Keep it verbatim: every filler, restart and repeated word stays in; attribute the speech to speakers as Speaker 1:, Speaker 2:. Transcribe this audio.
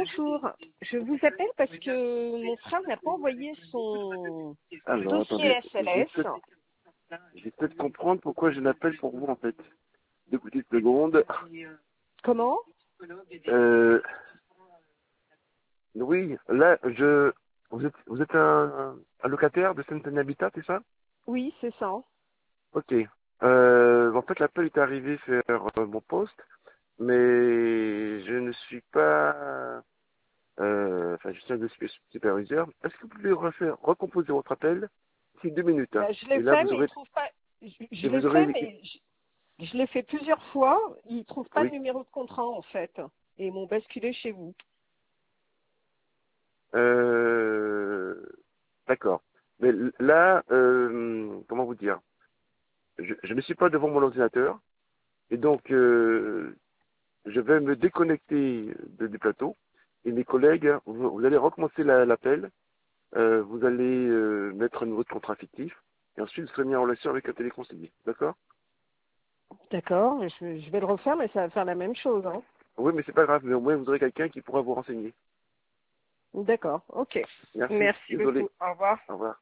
Speaker 1: bonjour. Je vous appelle parce que mon frère n'a pas envoyé son
Speaker 2: Alors,
Speaker 1: dossier
Speaker 2: attendez,
Speaker 1: S
Speaker 2: je
Speaker 1: L
Speaker 2: vais
Speaker 1: S.
Speaker 2: peut-être je vais peut-être comprendre pourquoi je l'appelle pour vous, en fait. Deux petites secondes.
Speaker 1: Comment?
Speaker 2: Euh, oui, là, je... Vous êtes, vous êtes un, un locataire de Saint-Denis Habitat, c'est ça?
Speaker 1: Oui, c'est ça.
Speaker 2: Ok. Euh, en fait, l'appel est arrivé sur euh, mon poste, mais je ne suis pas... euh, Enfin, je suis un de super- superviseur. Est-ce que vous pouvez refaire, recomposer votre appel? C'est deux minutes, hein.
Speaker 1: Ben, je l'ai
Speaker 2: Et là,
Speaker 1: fait,
Speaker 2: vous
Speaker 1: mais il
Speaker 2: aurez...
Speaker 1: trouve pas. Je, je
Speaker 2: Et
Speaker 1: l'ai
Speaker 2: vous aurez
Speaker 1: fait,
Speaker 2: une équipe...
Speaker 1: mais je, je l'ai fait plusieurs fois. Il trouve pas de
Speaker 2: Oui.
Speaker 1: numéro de contrat en fait, et ils m'ont basculé chez vous.
Speaker 2: Euh... D'accord. Mais l- là, euh, comment vous dire, je, je ne suis pas devant mon ordinateur et donc euh, je vais me déconnecter de- du plateau et mes collègues, vous, vous allez recommencer la- l'appel, euh, vous allez euh, mettre un numéro de contrat fictif et ensuite vous serez mis en relation avec un téléconseiller. D'accord?
Speaker 1: D'accord. Je, je vais le refaire, mais ça va faire la même chose. Hein.
Speaker 2: Oui, mais c'est pas grave, mais au moins vous aurez quelqu'un qui pourra vous renseigner.
Speaker 1: D'accord. Ok.
Speaker 2: Merci.
Speaker 1: Merci
Speaker 2: Désolé.
Speaker 1: beaucoup. Au revoir.
Speaker 2: Au revoir.